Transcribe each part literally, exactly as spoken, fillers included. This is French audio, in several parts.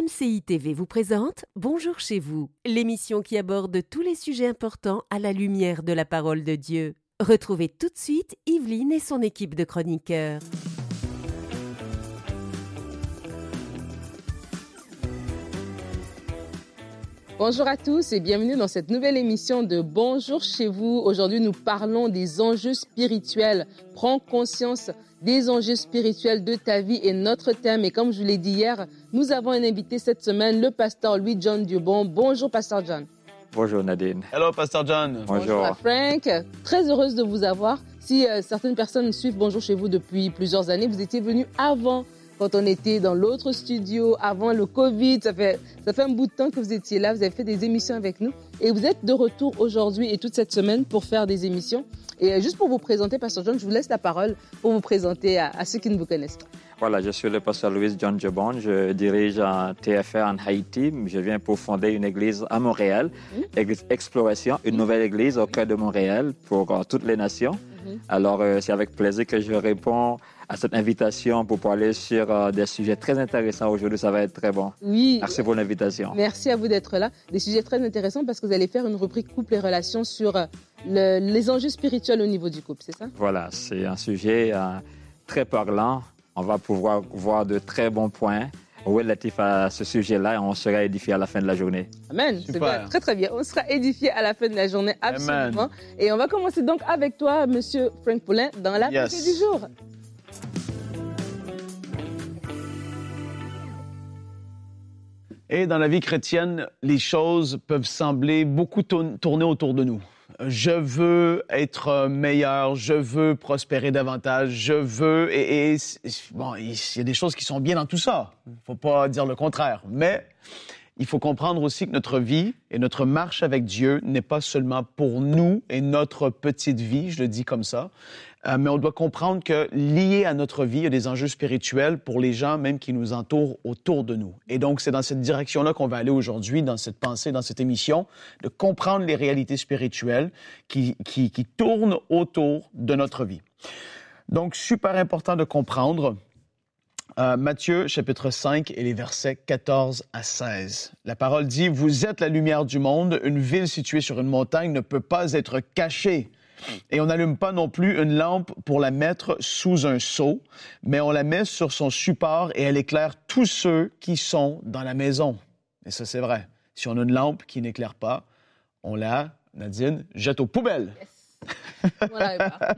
C I T V vous présente Bonjour chez vous, l'émission qui aborde tous les sujets importants à la lumière de la parole de Dieu. Retrouvez tout de suite Yveline et son équipe de chroniqueurs. Bonjour à tous et bienvenue dans cette nouvelle émission de Bonjour chez vous. Aujourd'hui, nous parlons des enjeux spirituels. Prends conscience des enjeux spirituels de ta vie est notre thème. Et comme je vous l'ai dit hier, nous avons un invité cette semaine, le pasteur Louis-John Diobon. Bonjour, pasteur John. Bonjour Nadine. Hello, pasteur John. Bonjour. Bonjour à Frank. Très heureuse de vous avoir. Si euh, certaines personnes suivent Bonjour chez vous depuis plusieurs années, vous étiez venu avant, quand on était dans l'autre studio, avant le Covid. Ça fait, ça fait un bout de temps que vous étiez là. Vous avez fait des émissions avec nous. Et vous êtes de retour aujourd'hui et toute cette semaine pour faire des émissions. Et juste pour vous présenter, pasteur John, je vous laisse la parole pour vous présenter à, à ceux qui ne vous connaissent pas. Voilà, je suis le pasteur Louis-John Diobon. Je dirige un T F R en Haïti. Je viens pour fonder une église à Montréal, mmh. Exploration, une mmh. nouvelle église au cœur de Montréal pour uh, toutes les nations. Mmh. Alors, euh, c'est avec plaisir que je réponds à cette invitation pour parler sur uh, des sujets très intéressants. Aujourd'hui, ça va être très bon. Oui. Merci pour l'invitation. Merci à vous d'être là. Des sujets très intéressants parce que vous allez faire une rubrique couple et relations sur uh, le, les enjeux spirituels au niveau du couple, c'est ça? Voilà, c'est un sujet uh, très parlant. On va pouvoir voir de très bons points relatifs à ce sujet-là et on sera édifié à la fin de la journée. Amen. Super. C'est bien. Très, très bien. On sera édifié à la fin de la journée, absolument. Amen. Et on va commencer donc avec toi, Monsieur Frank Poulin, dans la yes. pensée du jour. Et dans la vie chrétienne, les choses peuvent sembler beaucoup tourner autour de nous. Je veux être meilleur, je veux prospérer davantage, je veux... Et, et bon, il y a des choses qui sont bien dans tout ça. Il ne faut pas dire le contraire. Mais il faut comprendre aussi que notre vie et notre marche avec Dieu n'est pas seulement pour nous et notre petite vie, je le dis comme ça, euh, mais on doit comprendre que lié à notre vie, il y a des enjeux spirituels pour les gens même qui nous entourent autour de nous. Et donc, c'est dans cette direction-là qu'on va aller aujourd'hui, dans cette pensée, dans cette émission, de comprendre les réalités spirituelles qui, qui, qui tournent autour de notre vie. Donc, super important de comprendre euh, Matthieu, chapitre cinq, et les versets quatorze à seize. La parole dit « Vous êtes la lumière du monde. Une ville située sur une montagne ne peut pas être cachée. » Et on n'allume pas non plus une lampe pour la mettre sous un seau, mais on la met sur son support et elle éclaire tous ceux qui sont dans la maison. Et ça, c'est vrai. Si on a une lampe qui n'éclaire pas, on la, Nadine, jette aux poubelles. Yes. On la répare.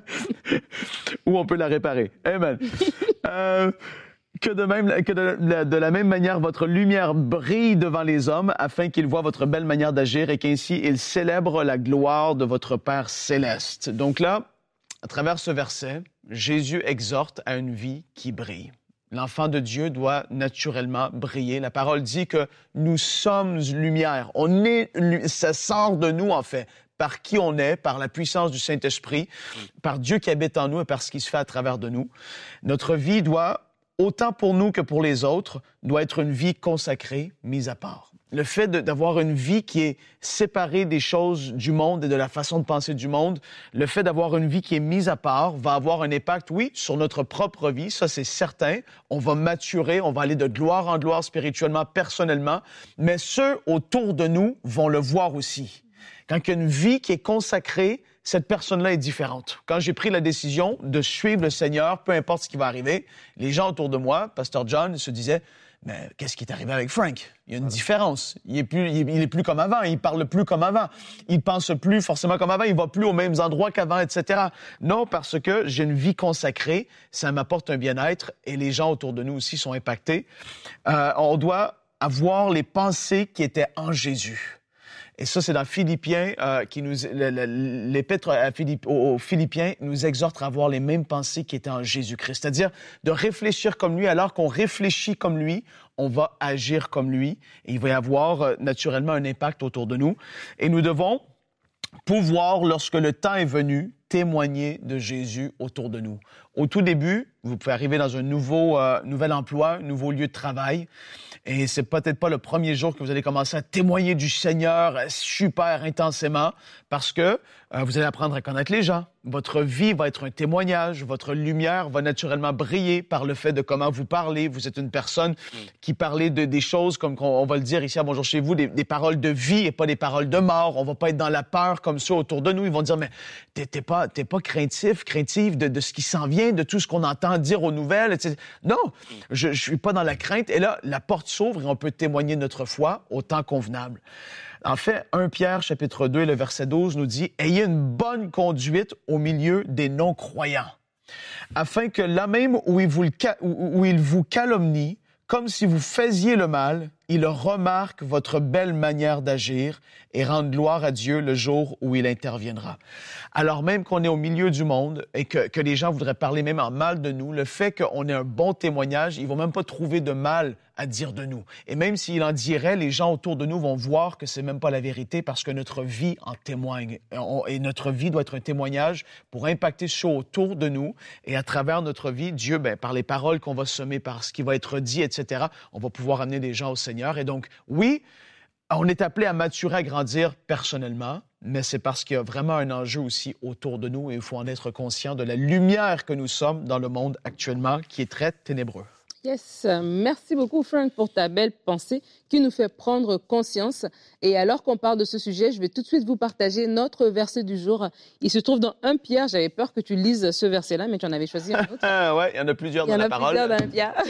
Ou on peut la réparer. Amen. euh, Que, de, même, que de, de la même manière, votre lumière brille devant les hommes afin qu'ils voient votre belle manière d'agir et qu'ainsi ils célèbrent la gloire de votre Père céleste. Donc là, à travers ce verset, Jésus exhorte à une vie qui brille. L'enfant de Dieu doit naturellement briller. La parole dit que nous sommes lumière. On est, ça sort de nous, en fait, par qui on est, par la puissance du Saint-Esprit, par Dieu qui habite en nous et par ce qui se fait à travers de nous. Notre vie doit, autant pour nous que pour les autres, doit être une vie consacrée, mise à part. Le fait de, d'avoir une vie qui est séparée des choses du monde et de la façon de penser du monde, le fait d'avoir une vie qui est mise à part va avoir un impact, oui, sur notre propre vie, ça c'est certain. On va maturer, on va aller de gloire en gloire spirituellement, personnellement, mais ceux autour de nous vont le voir aussi. Quand il y a une vie qui est consacrée, cette personne-là est différente. Quand j'ai pris la décision de suivre le Seigneur, peu importe ce qui va arriver, les gens autour de moi, pasteur John, se disaient « Mais qu'est-ce qui est arrivé avec Frank? Il y a une différence. Il est plus, il est plus comme avant. Il parle plus comme avant. Il pense plus forcément comme avant. Il va plus aux mêmes endroits qu'avant, et cetera » Non, parce que j'ai une vie consacrée, ça m'apporte un bien-être et les gens autour de nous aussi sont impactés. Euh, on doit avoir les pensées qui étaient en Jésus. Et ça, c'est dans Philippiens, euh, qui nous, l'épître à Philipp, aux Philippiens nous exhorte à avoir les mêmes pensées qui étaient en Jésus-Christ. C'est-à-dire de réfléchir comme lui. Alors qu'on réfléchit comme lui, on va agir comme lui. Et il va y avoir euh, naturellement un impact autour de nous. Et nous devons pouvoir, lorsque le temps est venu, témoigner de Jésus autour de nous. Au tout début, vous pouvez arriver dans un nouveau, euh, nouvel emploi, un nouveau lieu de travail, et c'est peut-être pas le premier jour que vous allez commencer à témoigner du Seigneur super intensément, parce que euh, vous allez apprendre à connaître les gens. Votre vie va être un témoignage, votre lumière va naturellement briller par le fait de comment vous parlez. Vous êtes une personne qui parlait de, des choses, comme on, on va le dire ici à Bonjour chez vous, des, des paroles de vie et pas des paroles de mort. On va pas être dans la peur comme ça autour de nous. Ils vont dire, mais t'es, t'es pas, t'es pas craintif, craintive de, de ce qui s'en vient, de tout ce qu'on entend dire aux nouvelles, et cetera. Non, je, je suis pas dans la crainte. Et là, la porte s'ouvre et on peut témoigner notre foi au temps convenable. En fait, premier Pierre, chapitre deux, le verset douze, nous dit « Ayez une bonne conduite au milieu des non-croyants, afin que là même où ils vous, où ils vous calomnient, comme si vous faisiez le mal, ils remarquent votre belle manière d'agir et rendent gloire à Dieu le jour où il interviendra. » Alors même qu'on est au milieu du monde et que, que les gens voudraient parler même en mal de nous, le fait qu'on ait un bon témoignage, ils vont même pas trouver de mal à dire de nous. Et même s'il en dirait, les gens autour de nous vont voir que c'est même pas la vérité parce que notre vie en témoigne. On, et notre vie doit être un témoignage pour impacter ceux autour de nous. Et à travers notre vie, Dieu, ben, par les paroles qu'on va semer, par ce qui va être dit, et cetera, on va pouvoir amener des gens au Seigneur. Et donc, oui, on est appelé à maturer, à grandir personnellement, mais c'est parce qu'il y a vraiment un enjeu aussi autour de nous et il faut en être conscient de la lumière que nous sommes dans le monde actuellement qui est très ténébreux. Yes, merci beaucoup Frank pour ta belle pensée qui nous fait prendre conscience. Et alors qu'on parle de ce sujet, je vais tout de suite vous partager notre verset du jour. Il se trouve dans premier Pierre. J'avais peur que tu lises ce verset-là, mais tu en avais choisi un autre. Oui, il y en a plusieurs dans la parole. Il y en a plusieurs dans Pierre.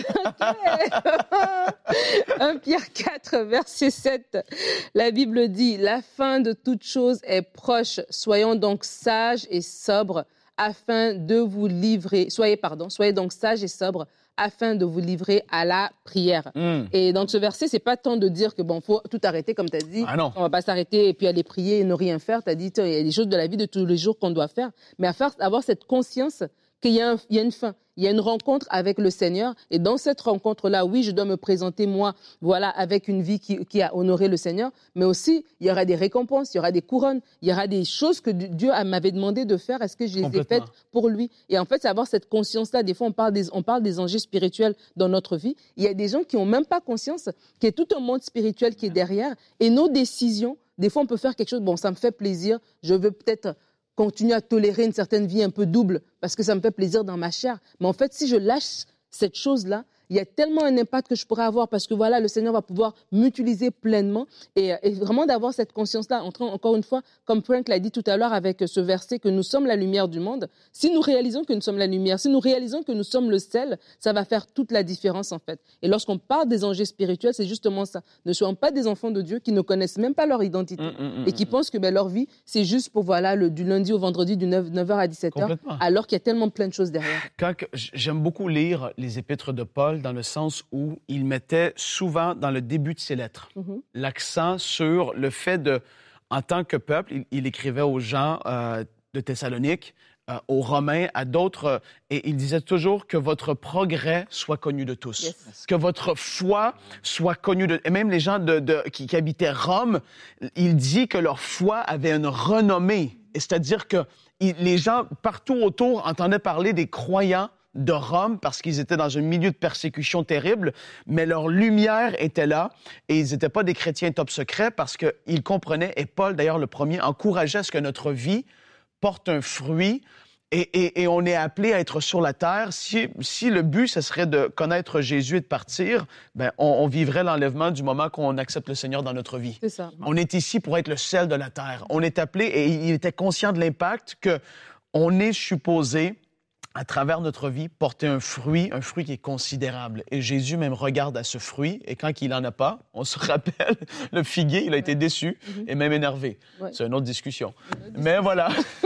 premier Pierre quatre, verset sept. La Bible dit « La fin de toute chose est proche. Soyons donc sages et sobres afin de vous livrer. Soyez, pardon, soyez donc sages et sobres afin de vous livrer à la prière. Mm. » Et donc, ce verset, c'est pas tant de dire que, bon, faut tout arrêter, comme tu as dit. Ah non. On va pas s'arrêter et puis aller prier et ne rien faire. Tu as dit, il y a des choses de la vie de tous les jours qu'on doit faire. Mais à faire, avoir cette conscience qu'il y a, un, il y a une fin. Il y a une rencontre avec le Seigneur. Et dans cette rencontre-là, oui, je dois me présenter, moi, voilà, avec une vie qui, qui a honoré le Seigneur. Mais aussi, il y aura des récompenses, il y aura des couronnes, il y aura des choses que Dieu m'avait demandé de faire. Est-ce que je les ai faites pour lui? Et en fait, c'est avoir cette conscience-là. Des fois, on parle des, on parle des enjeux spirituels dans notre vie. Il y a des gens qui n'ont même pas conscience qu'il y a tout un monde spirituel qui est derrière. Et nos décisions, des fois, on peut faire quelque chose. Bon, ça me fait plaisir. Je veux peut-être continuer à tolérer une certaine vie un peu double parce que ça me fait plaisir dans ma chair. Mais en fait, si je lâche cette chose-là, il y a tellement un impact que je pourrais avoir parce que voilà, le Seigneur va pouvoir m'utiliser pleinement et, et vraiment d'avoir cette conscience-là. Encore une fois, comme Frank l'a dit tout à l'heure avec ce verset, que nous sommes la lumière du monde. Si nous réalisons que nous sommes la lumière, si nous réalisons que nous sommes le sel, ça va faire toute la différence en fait. Et lorsqu'on parle des enjeux spirituels, c'est justement ça. Ne soyons pas des enfants de Dieu qui ne connaissent même pas leur identité mmh, mmh, et qui mmh. pensent que ben, leur vie, c'est juste pour voilà, le, du lundi au vendredi, du neuf heures à dix-sept heures, alors qu'il y a tellement plein de choses derrière. Quand, j'aime beaucoup lire les épîtres de Paul dans le sens où il mettait souvent dans le début de ses lettres mm-hmm. l'accent sur le fait de, en tant que peuple, il, il écrivait aux gens euh, de Thessalonique, euh, aux Romains, à d'autres, euh, et il disait toujours que votre progrès soit connu de tous, yes. que votre foi soit connue de... Et même les gens de, de, qui, qui habitaient Rome, il dit que leur foi avait une renommée, et c'est-à-dire que il, les gens partout autour entendaient parler des croyants de Rome parce qu'ils étaient dans un milieu de persécution terrible, mais leur lumière était là et ils n'étaient pas des chrétiens top secret parce qu'ils comprenaient, et Paul d'ailleurs le premier, encourageait à ce que notre vie porte un fruit et, et, et on est appelé à être sur la terre. Si, si le but, ce serait de connaître Jésus et de partir, ben on, on vivrait l'enlèvement du moment qu'on accepte le Seigneur dans notre vie. C'est ça. On est ici pour être le sel de la terre. On est appelé, et il était conscient de l'impact qu'on est supposé à travers notre vie, porter un fruit, un fruit qui est considérable. Et Jésus même regarde à ce fruit, et quand il n'en a pas, on se rappelle, le figuier, il a été déçu mm-hmm. et même énervé. Ouais. C'est une autre discussion. Une autre discussion. Mais voilà.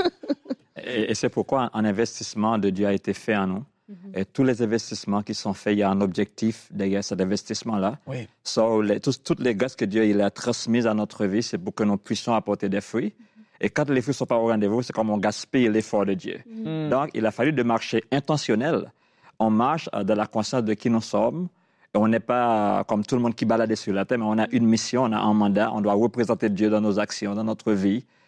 et, et c'est pourquoi un investissement de Dieu a été fait en nous. Mm-hmm. Et tous les investissements qui sont faits, il y a un objectif derrière cet investissement-là. Oui. So, les, tous, toutes les grâces que Dieu il a transmises à notre vie, c'est pour que nous puissions apporter des fruits. Et quand les fruits ne sont pas au rendez-vous, c'est comme on gaspille l'effort de Dieu. Mm. Donc, il a fallu de marcher intentionnel. On marche dans la conscience de qui nous sommes. Et on n'est pas comme tout le monde qui balade sur la terre, mais on a une mission, on a un mandat. On doit représenter Dieu dans nos actions, dans notre vie.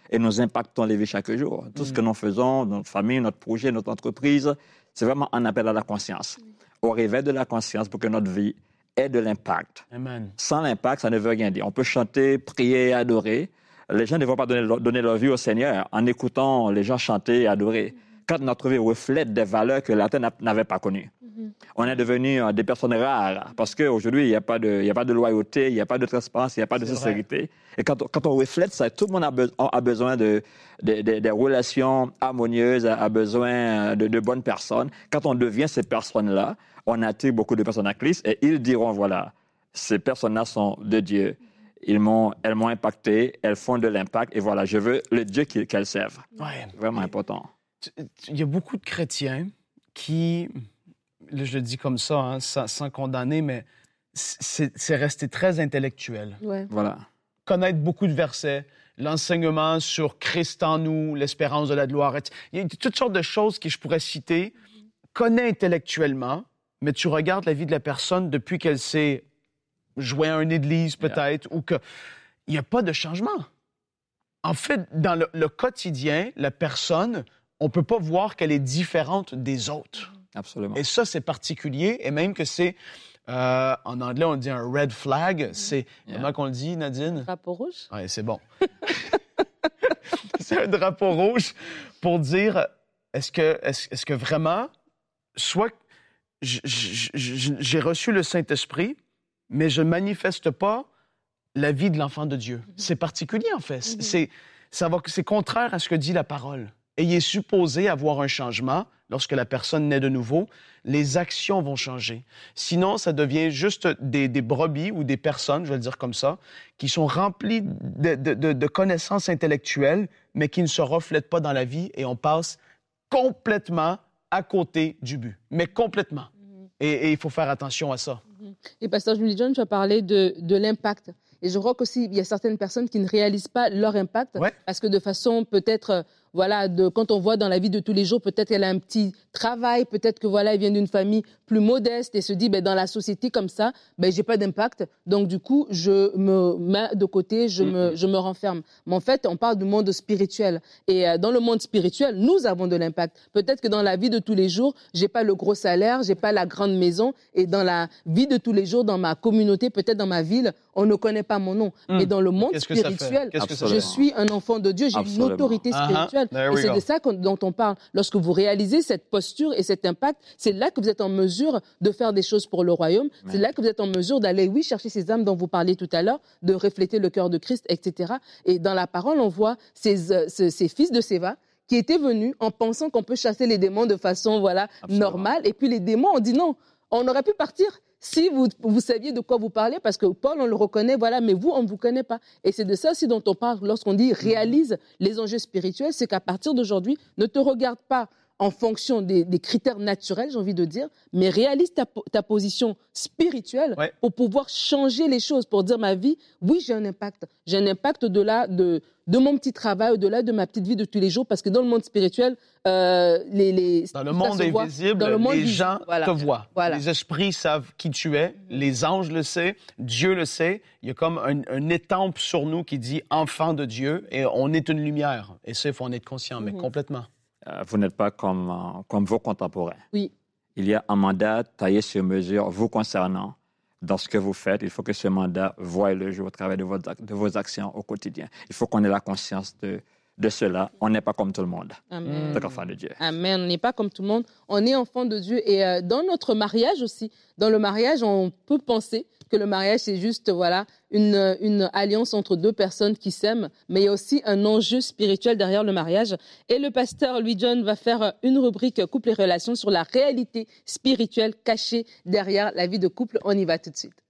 et nous impactons les vies chaque jour. Tout mm. ce que nous faisons, notre famille, notre projet, notre entreprise, c'est vraiment un appel à la conscience, mm. au réveil de la conscience pour que notre vie ait de l'impact. Amen. Sans l'impact, ça ne veut rien dire. On peut chanter, prier, adorer. Les gens ne vont pas donner, donner leur vie au Seigneur en écoutant les gens chanter et adorer. Quand notre vie reflète des valeurs que la terre n'avait pas connues. Mm-hmm. On est devenus des personnes rares parce qu'aujourd'hui, il n'y a pas de, il n'y a pas de loyauté, il n'y a pas de transparence, il n'y a pas de C'est sincérité. Vrai. Et quand on, quand on reflète ça, tout le monde a, be, a besoin de, de, de, de relations harmonieuses, a besoin de, de bonnes personnes. Quand on devient ces personnes-là, on attire beaucoup de personnes à Christ et ils diront, voilà, ces personnes-là sont de Dieu. Ils m'ont, elles m'ont impacté, elles font de l'impact et voilà, je veux le Dieu qu'elles servent. Ouais. Vraiment important. Il y a beaucoup de chrétiens qui, là, je le dis comme ça, hein, sans, sans condamner, mais c'est, c'est resté très intellectuel. Ouais. Voilà. Connaître beaucoup de versets, l'enseignement sur Christ en nous, l'espérance de la gloire. Il y a toutes sortes de choses que je pourrais citer. Connais intellectuellement, mais tu regardes la vie de la personne depuis qu'elle s'est jointe à une église, peut-être, yeah. ou qu'il n'y a pas de changement. En fait, dans le, le quotidien, la personne... on ne peut pas voir qu'elle est différente des autres. Absolument. Et ça, c'est particulier, et même que c'est, euh, en anglais, on dit un red flag. C'est, yeah. comment qu'on le dit, Nadine? Drapeau rouge. Oui, c'est bon. C'est un drapeau rouge pour dire, est-ce que, est-ce, est-ce que vraiment, soit j'ai reçu le Saint-Esprit, mais je ne manifeste pas la vie de l'enfant de Dieu. Mm-hmm. C'est particulier, en fait. Mm-hmm. C'est, ça va, c'est contraire à ce que dit la parole. Et il est supposé avoir un changement lorsque la personne naît de nouveau. Les actions vont changer. Sinon, ça devient juste des, des brebis ou des personnes, je vais le dire comme ça, qui sont remplies de, de, de, de connaissances intellectuelles, mais qui ne se reflètent pas dans la vie et on passe complètement à côté du but. Mais complètement. Mm-hmm. Et, et il faut faire attention à ça. Mm-hmm. Et Pasteur Julie John, tu as parlé de, de l'impact. Et je crois qu'aussi, il y a certaines personnes qui ne réalisent pas leur impact ouais. parce que de façon peut-être, voilà, de, quand on voit dans la vie de tous les jours, peut-être qu'elle a un petit travail, peut-être que voilà, elle vient d'une famille plus modeste et se dit, ben, dans la société comme ça, ben, j'ai pas d'impact. Donc, du coup, je me mets de côté, je, mm-hmm. me, je me renferme. Mais en fait, on parle du monde spirituel. Et euh, dans le monde spirituel, nous avons de l'impact. Peut-être que dans la vie de tous les jours, j'ai pas le gros salaire, j'ai pas la grande maison. Et dans la vie de tous les jours, dans ma communauté, peut-être dans ma ville, on ne connaît pas mon nom. Mm. Mais dans le monde spirituel, je suis un enfant de Dieu, j'ai Absolument. une autorité spirituelle. Uh-huh. Et c'est go. de ça dont on parle. Lorsque vous réalisez cette posture et cet impact, c'est là que vous êtes en mesure de faire des choses pour le royaume. Ouais. C'est là que vous êtes en mesure d'aller, oui, chercher ces âmes dont vous parliez tout à l'heure, de refléter le cœur de Christ, et cetera. Et dans la parole, on voit ces, euh, ces, ces fils de Séva qui étaient venus en pensant qu'on peut chasser les démons de façon voilà, normale. Et puis les démons ont dit non, on aurait pu partir si vous, vous saviez de quoi vous parlez, parce que Paul, on le reconnaît, voilà, mais vous, on ne vous connaît pas. Et c'est de ça aussi dont on parle lorsqu'on dit réalise les enjeux spirituels, c'est qu'à partir d'aujourd'hui, ne te regarde pas en fonction des, des critères naturels, j'ai envie de dire, mais réalise ta, ta position spirituelle ouais. pour pouvoir changer les choses, pour dire ma vie, oui, j'ai un impact. J'ai un impact au-delà de, de mon petit travail, au-delà de ma petite vie de tous les jours, parce que dans le monde spirituel, euh, les, les... Dans le monde invisible, dans le monde les visible, gens voilà. te voient. Voilà. Les esprits savent qui tu es, les anges le savent, Dieu le sait. Il y a comme un, un étampe sur nous qui dit « enfant de Dieu » et on est une lumière. Et ça, il faut en être conscient, mais mm-hmm. complètement. Vous n'êtes pas comme, euh, comme vos contemporains. Oui. Il y a un mandat taillé sur mesure vous concernant. Dans ce que vous faites, il faut que ce mandat voie le jour au travers de vos, de vos actions au quotidien. Il faut qu'on ait la conscience de, de cela. On n'est pas comme tout le monde. Amen. Donc, enfant de Dieu. Amen. On n'est pas comme tout le monde. On est enfant de Dieu. Et euh, dans notre mariage aussi, dans le mariage, on peut penser que le mariage, c'est juste voilà, une, une alliance entre deux personnes qui s'aiment, mais il y a aussi un enjeu spirituel derrière le mariage. Et le pasteur Louis John va faire une rubrique couple et relations sur la réalité spirituelle cachée derrière la vie de couple. On y va tout de suite.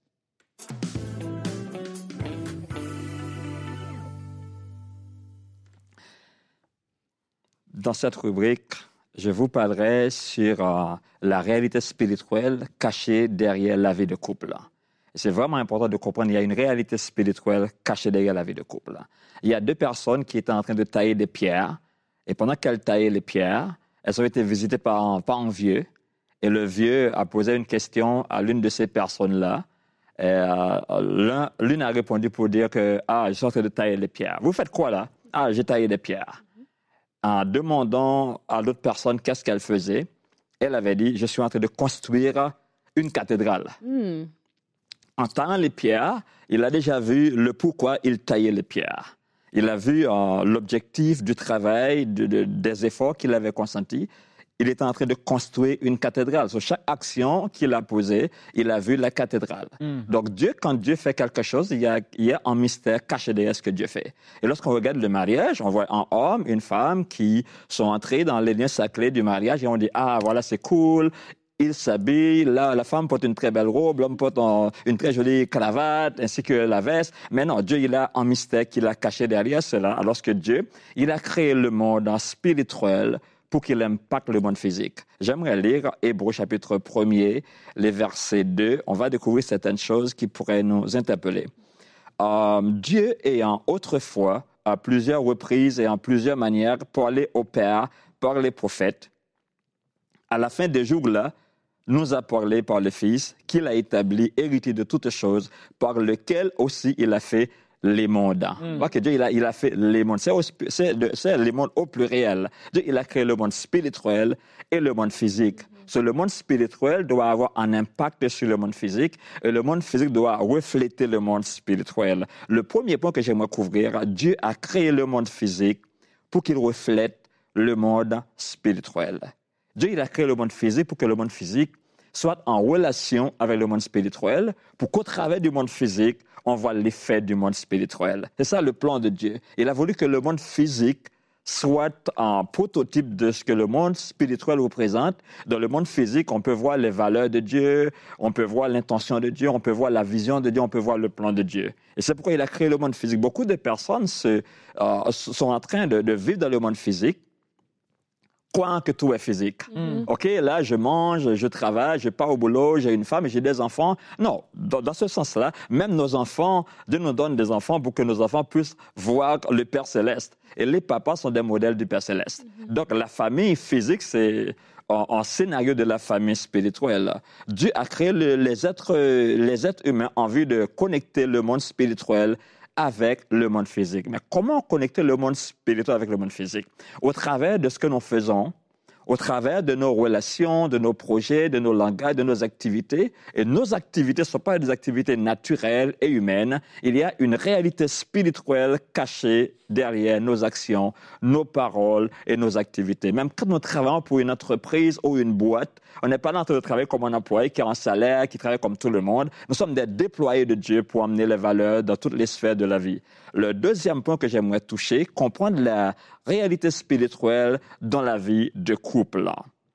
Dans cette rubrique, je vous parlerai sur euh, la réalité spirituelle cachée derrière la vie de couple. C'est vraiment important de comprendre qu'il y a une réalité spirituelle cachée derrière la vie de couple. Il y a deux personnes qui étaient en train de tailler des pierres, et pendant qu'elles taillaient les pierres, elles ont été visitées par un, par un vieux, et le vieux a posé une question à l'une de ces personnes-là. Et, euh, l'un, l'une a répondu pour dire que « Ah, je suis en train de tailler les pierres. Vous faites quoi là ?» Ah, j'ai taillé des pierres. En demandant à l'autre personne qu'est-ce qu'elle faisait, elle avait dit, je suis en train de construire une cathédrale. Mm. En taillant les pierres, il a déjà vu le pourquoi il taillait les pierres. Il a vu euh, l'objectif du travail, de, de, des efforts qu'il avait consentis. Il était en train de construire une cathédrale. Sur chaque action qu'il a posée, il a vu la cathédrale. Mm. Donc Dieu, quand Dieu fait quelque chose, il y a, il y a un mystère caché derrière ce que Dieu fait. Et lorsqu'on regarde le mariage, on voit un homme, une femme qui sont entrés dans les liens sacrés du mariage et on dit « Ah, voilà, c'est cool ». Il s'habille, là, la femme porte une très belle robe, l'homme porte un, une très jolie cravate, ainsi que la veste. Mais non, Dieu, il a un mystère qu'il a caché derrière cela. Alors que Dieu, il a créé le monde en spirituel pour qu'il impacte le monde physique. J'aimerais lire Hébreux chapitre premier, les versets deux. On va découvrir certaines choses qui pourraient nous interpeller. Euh, Dieu ayant autrefois, à plusieurs reprises et en plusieurs manières, parlé au Père par les prophètes, à la fin des jours-là, nous a parlé par le Fils, qu'il a établi, héritier de toutes choses, par lequel aussi il a fait les mondes. Mm. Voit que Dieu, il a, il a fait les mondes. C'est, au, c'est, de, c'est les mondes au pluriel. Dieu, il a créé le monde spirituel et le monde physique. Mm. So, le monde spirituel doit avoir un impact sur le monde physique et le monde physique doit refléter le monde spirituel. Le premier point que j'aimerais couvrir, Dieu a créé le monde physique pour qu'il reflète le monde spirituel. Dieu, il a créé le monde physique pour que le monde physique soit en relation avec le monde spirituel, pour qu'au travers du monde physique, on voit l'effet du monde spirituel. C'est ça le plan de Dieu. Il a voulu que le monde physique soit un prototype de ce que le monde spirituel représente. Dans le monde physique, on peut voir les valeurs de Dieu, on peut voir l'intention de Dieu, on peut voir la vision de Dieu, on peut voir le plan de Dieu. Et c'est pourquoi il a créé le monde physique. Beaucoup de personnes se, euh, sont en train de, de vivre dans le monde physique, croyant que tout est physique. Mm. OK, là, je mange, je travaille, je pars au boulot, j'ai une femme et j'ai des enfants. Non, dans, dans ce sens-là, même nos enfants, Dieu nous donne des enfants pour que nos enfants puissent voir le Père Céleste. Et les papas sont des modèles du Père Céleste. Mm-hmm. Donc, la famille physique, c'est un, un scénario de la famille spirituelle. Dieu a créé le, les, êtres, les êtres humains en vue de connecter le monde spirituel avec le monde physique. Mais comment connecter le monde spirituel avec le monde physique? Au travers de ce que nous faisons, au travers de nos relations, de nos projets, de nos langages, de nos activités. Et nos activités ne sont pas des activités naturelles et humaines. Il y a une réalité spirituelle cachée derrière nos actions, nos paroles et nos activités. Même quand nous travaillons pour une entreprise ou une boîte, on n'est pas en train de travailler comme un employé qui a un salaire, qui travaille comme tout le monde. Nous sommes des déployés de Dieu pour amener les valeurs dans toutes les sphères de la vie. Le deuxième point que j'aimerais toucher, comprendre la réalité spirituelle dans la vie de couple.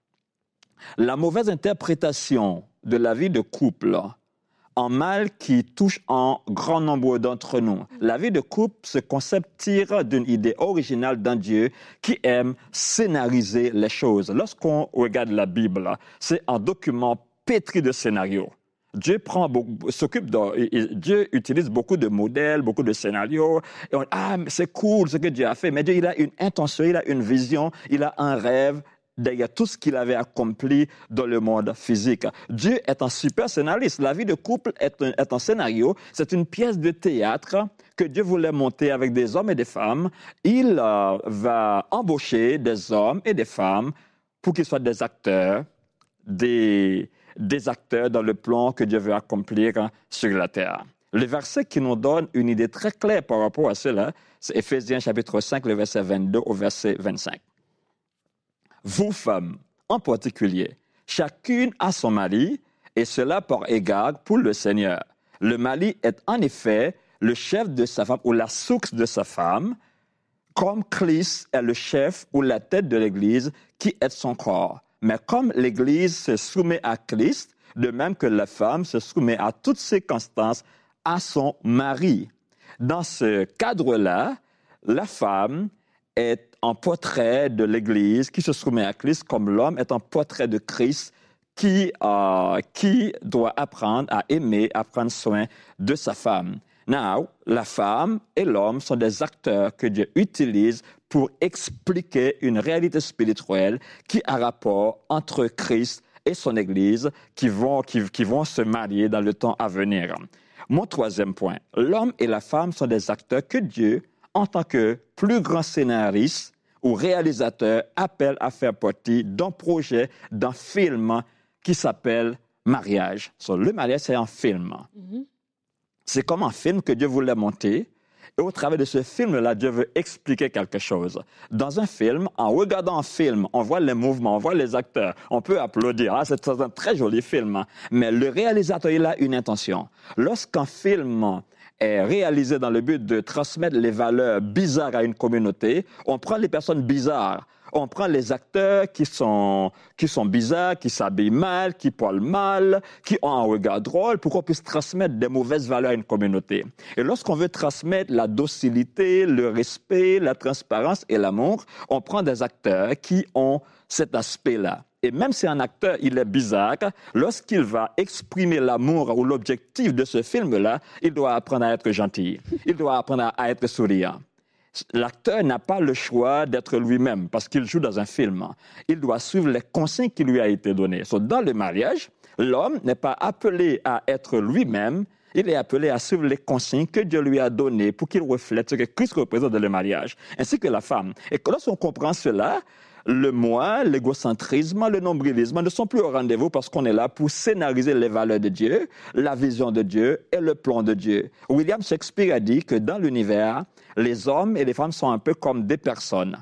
La mauvaise interprétation de la vie de couple, un mal qui touche un grand nombre d'entre nous. La vie de couple, ce concept tire d'une idée originale d'un Dieu qui aime scénariser les choses. Lorsqu'on regarde la Bible, c'est un document pétri de scénarios. Dieu prend beaucoup, s'occupe de, Dieu utilise beaucoup de modèles, beaucoup de scénarios. Et on, ah, c'est cool ce que Dieu a fait. Mais Dieu, il a une intention, il a une vision, il a un rêve derrière tout ce qu'il avait accompli dans le monde physique. Dieu est un super scénariste. La vie de couple est un, est un scénario. C'est une pièce de théâtre que Dieu voulait monter avec des hommes et des femmes. Il euh, va embaucher des hommes et des femmes pour qu'ils soient des acteurs, des des acteurs dans le plan que Dieu veut accomplir sur la terre. Le verset qui nous donne une idée très claire par rapport à cela, c'est Éphésiens chapitre cinq, le verset vingt-deux au verset vingt-cinq. Vous, femmes, en particulier, chacune a son mari, et cela par égard pour le Seigneur. Le mari est en effet le chef de sa femme ou la source de sa femme, comme Christ est le chef ou la tête de l'Église qui est son corps. Mais comme l'Église se soumet à Christ, de même que la femme se soumet à toutes circonstances à son mari. Dans ce cadre-là, la femme est un portrait de l'Église qui se soumet à Christ, comme l'homme est un portrait de Christ qui, euh, qui doit apprendre à aimer, à prendre soin de sa femme. Now, la femme et l'homme sont des acteurs que Dieu utilise pour expliquer une réalité spirituelle qui a rapport entre Christ et son Église qui vont, qui, qui vont se marier dans le temps à venir. Mon troisième point, l'homme et la femme sont des acteurs que Dieu en tant que plus grand scénariste ou réalisateur, appelle à faire partie d'un projet, d'un film qui s'appelle Mariage. So, le mariage, c'est un film. Mm-hmm. C'est comme un film que Dieu voulait monter. Et au travers de ce film-là, Dieu veut expliquer quelque chose. Dans un film, en regardant un film, on voit les mouvements, on voit les acteurs, on peut applaudir. Ah, c'est un très joli film. Mais le réalisateur, il a une intention. Lorsqu'un film est réalisé dans le but de transmettre les valeurs bizarres à une communauté, on prend les personnes bizarres. On prend les acteurs qui sont, qui sont bizarres, qui s'habillent mal, qui parlent mal, qui ont un regard drôle pour qu'on puisse transmettre des mauvaises valeurs à une communauté. Et lorsqu'on veut transmettre la docilité, le respect, la transparence et l'amour, on prend des acteurs qui ont cet aspect-là. Et même si un acteur, il est bizarre, lorsqu'il va exprimer l'amour ou l'objectif de ce film-là, il doit apprendre à être gentil. Il doit apprendre à être souriant. L'acteur n'a pas le choix d'être lui-même parce qu'il joue dans un film. Il doit suivre les consignes qui lui ont été données. So, dans le mariage, l'homme n'est pas appelé à être lui-même, il est appelé à suivre les consignes que Dieu lui a données pour qu'il reflète ce que Christ représente dans le mariage, ainsi que la femme. Et lorsqu'on comprend cela, le moi, l'égocentrisme, le nombrilisme ne sont plus au rendez-vous parce qu'on est là pour scénariser les valeurs de Dieu, la vision de Dieu et le plan de Dieu. William Shakespeare a dit que dans l'univers, les hommes et les femmes sont un peu comme des personnes.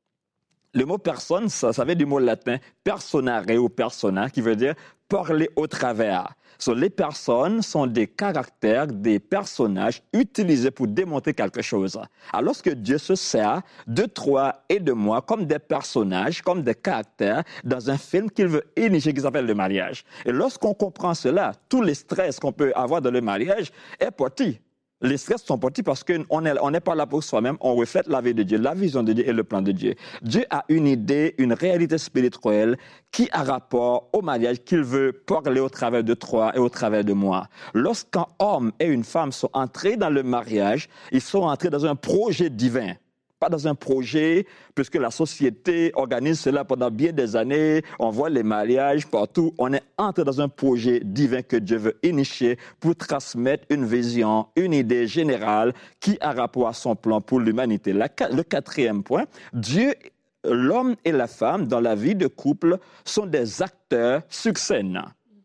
Le mot personne, ça, ça vient du mot latin personare ou persona, qui veut dire parler au travers. So, les personnes sont des caractères, des personnages utilisés pour démontrer quelque chose. Alors, lorsque Dieu se sert de toi et de moi comme des personnages, comme des caractères, dans un film qu'il veut initier, qui s'appelle le mariage. Et lorsqu'on comprend cela, tous les stress qu'on peut avoir dans le mariage est parti. Les stress sont partis parce qu'on n'est on n'est pas là pour soi-même, on reflète la vie de Dieu, la vision de Dieu et le plan de Dieu. Dieu a une idée, une réalité spirituelle qui a rapport au mariage qu'il veut parler au travers de toi et au travers de moi. Lorsqu'un homme et une femme sont entrés dans le mariage, ils sont entrés dans un projet divin. Pas dans un projet, puisque la société organise cela pendant bien des années, on voit les mariages partout, on est entré dans un projet divin que Dieu veut initier pour transmettre une vision, une idée générale qui a rapport à son plan pour l'humanité. La, le quatrième point, Dieu, l'homme et la femme dans la vie de couple sont des acteurs sur scène.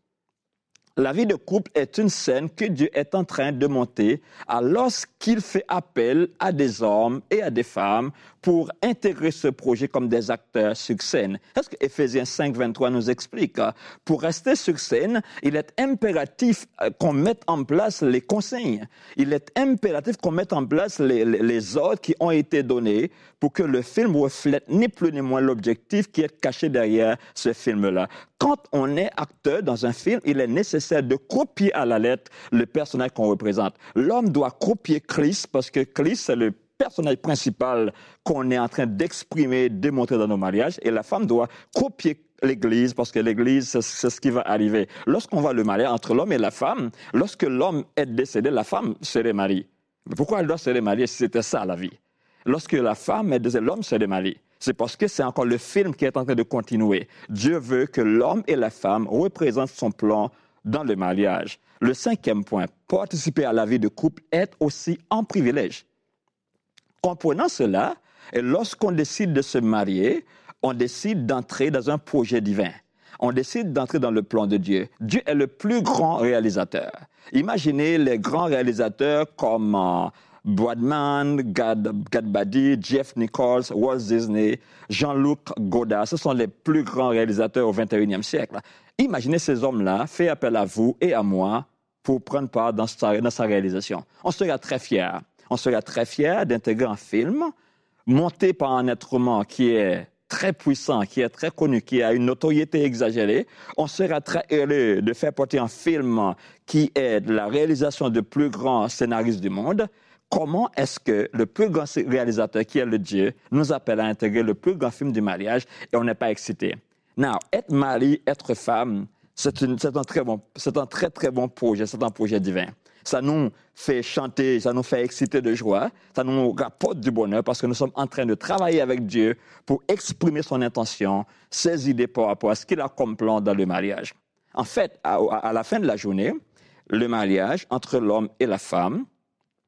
La vie de couple est une scène que Dieu est en train de monter alors qu'il fait appel à des hommes et à des femmes pour intégrer ce projet comme des acteurs sur scène. Est-ce que Éphésiens cinq, vingt-trois nous explique? Pour rester sur scène, il est impératif qu'on mette en place les consignes. Il est impératif qu'on mette en place les, les, les ordres qui ont été donnés pour que le film reflète ni plus ni moins l'objectif qui est caché derrière ce film-là. Quand on est acteur dans un film, il est nécessaire de copier à la lettre le personnage qu'on représente. L'homme doit copier Christ parce que Christ, c'est le personnage principal qu'on est en train d'exprimer, démontrer dans nos mariages. Et la femme doit copier l'Église parce que l'Église, c'est, c'est ce qui va arriver. Lorsqu'on voit le mariage entre l'homme et la femme, lorsque l'homme est décédé, la femme se remarie. Mais pourquoi elle doit se remarier si c'était ça la vie? Lorsque la femme est décédée, l'homme se remarie. C'est parce que c'est encore le film qui est en train de continuer. Dieu veut que l'homme et la femme représentent son plan dans le mariage. Le cinquième point, participer à la vie de couple est aussi un privilège. Comprenant cela, et lorsqu'on décide de se marier, on décide d'entrer dans un projet divin. On décide d'entrer dans le plan de Dieu. Dieu est le plus grand réalisateur. Imaginez les grands réalisateurs comme euh, Bradman, Gad, Gad Badi, Jeff Nichols, Walt Disney, Jean-Luc Godard. Ce sont les plus grands réalisateurs au vingt et unième siècle. Imaginez ces hommes-là faire appel à vous et à moi pour prendre part dans sa, dans sa réalisation. On serait très fiers. On serait très fiers d'intégrer un film monté par un être humain qui est très puissant, qui est très connu, qui a une notoriété exagérée. On sera très heureux de faire porter un film qui est de la réalisation de plus grands scénaristes du monde. Comment est-ce que le plus grand réalisateur, qui est le Dieu, nous appelle à intégrer le plus grand film du mariage et on n'est pas excité? Now, être mari, être femme, c'est, une, c'est, un très bon, c'est un très très bon projet, c'est un projet divin. Ça nous fait chanter, ça nous fait exciter de joie, ça nous rapporte du bonheur parce que nous sommes en train de travailler avec Dieu pour exprimer son intention, ses idées par rapport à ce qu'il a comme plan dans le mariage. En fait, à, à la fin de la journée, le mariage entre l'homme et la femme,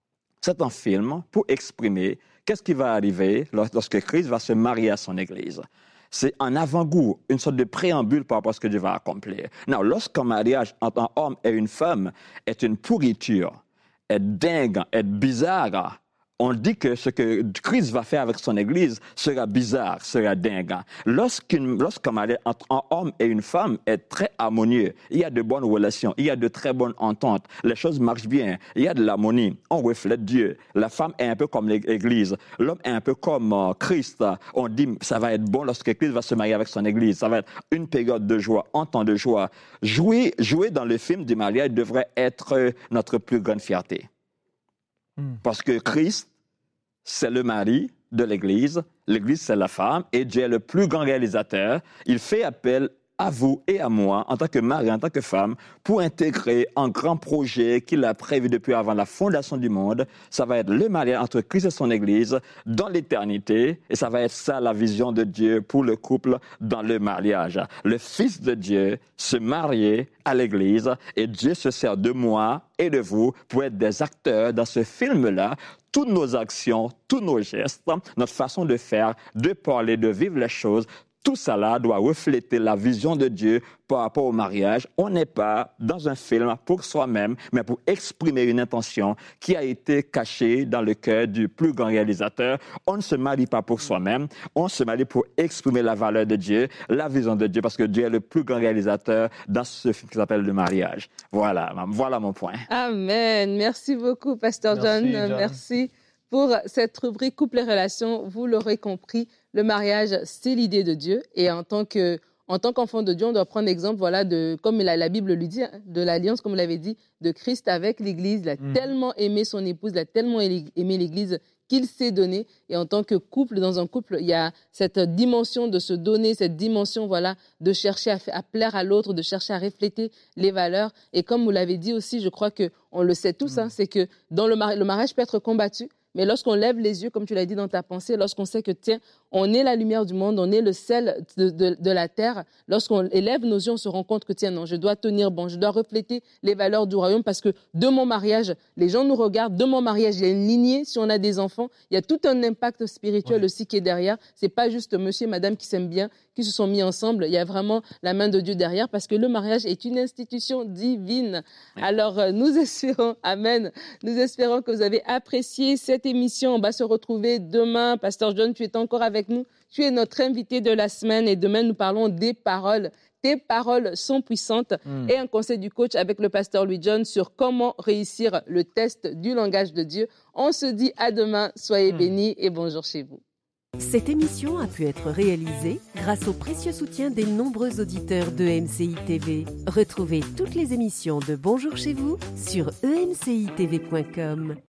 C'est un film pour exprimer qu'est-ce qui va arriver lorsque Christ va se marier à son Église. C'est un avant-goût, une sorte de préambule par rapport à ce que Dieu va accomplir. Non, lorsqu'un mariage entre un homme et une femme est une pourriture, est dingue, est bizarre, on dit que ce que Christ va faire avec son Église sera bizarre, sera dingue. Lorsqu'une, lorsqu'un mariage entre un homme et une femme est très harmonieux, il y a de bonnes relations, il y a de très bonnes ententes, les choses marchent bien, il y a de l'harmonie, on reflète Dieu. La femme est un peu comme l'Église, l'homme est un peu comme euh, Christ. On dit ça va être bon lorsque Christ va se marier avec son Église, ça va être une période de joie, un temps de joie. Jouer, jouer dans le film du mariage devrait être notre plus grande fierté. Parce que Christ, c'est le mari de l'Église, l'Église, c'est la femme, et Dieu est le plus grand réalisateur. Il fait appel à vous et à moi, en tant que mari, en tant que femme, pour intégrer un grand projet qu'il a prévu depuis avant la fondation du monde. Ça va être le mariage entre Christ et son Église dans l'éternité, et ça va être ça la vision de Dieu pour le couple dans le mariage. Le Fils de Dieu se marier à l'Église, et Dieu se sert de moi et de vous pour être des acteurs dans ce film-là. Toutes nos actions, tous nos gestes, notre façon de faire, de parler, de vivre les choses, tout cela doit refléter la vision de Dieu par rapport au mariage. On n'est pas dans un film pour soi-même, mais pour exprimer une intention qui a été cachée dans le cœur du plus grand réalisateur. On ne se marie pas pour soi-même, on se marie pour exprimer la valeur de Dieu, la vision de Dieu, parce que Dieu est le plus grand réalisateur dans ce film qui s'appelle le mariage. Voilà, voilà mon point. Amen. Merci beaucoup, Pasteur John. Merci, John. Merci pour cette rubrique Couple et relations. Vous l'aurez compris, le mariage, c'est l'idée de Dieu. Et en tant que, en tant qu'enfant de Dieu, on doit prendre exemple, voilà, de, comme la, la Bible lui dit, hein, de l'alliance, comme vous l'avez dit, de Christ avec l'Église. Il a mmh. tellement aimé son épouse, il a tellement aimé l'Église qu'il s'est donné. Et en tant que couple, dans un couple, il y a cette dimension de se donner, cette dimension, voilà, de chercher à, à plaire à l'autre, de chercher à refléter les valeurs. Et comme vous l'avez dit aussi, je crois qu'on le sait tous, mmh. hein, c'est que dans le, mari- le mariage peut être combattu. Mais lorsqu'on lève les yeux, comme tu l'as dit dans ta pensée, lorsqu'on sait que, tiens, on est la lumière du monde, on est le sel de, de, de la terre, lorsqu'on élève nos yeux, on se rend compte que, tiens, non, je dois tenir bon, je dois refléter les valeurs du royaume parce que de mon mariage, les gens nous regardent, de mon mariage, il y a une lignée, si on a des enfants, il y a tout un impact spirituel ouais. aussi qui est derrière. C'est pas juste monsieur et madame qui s'aiment bien, qui se sont mis ensemble, il y a vraiment la main de Dieu derrière parce que le mariage est une institution divine. Ouais. Alors, nous espérons, amen, nous espérons que vous avez apprécié cette émission. On va se retrouver demain. Pasteur John, tu es encore avec nous. Tu es notre invité de la semaine et demain, nous parlons des paroles. Tes paroles sont puissantes mm. et un conseil du coach avec le pasteur Louis John sur comment réussir le test du langage de Dieu. On se dit à demain. Soyez mm. bénis et bonjour chez vous. Cette émission a pu être réalisée grâce au précieux soutien des nombreux auditeurs de E M C I T V. Retrouvez toutes les émissions de Bonjour chez vous sur e m c i t v point com.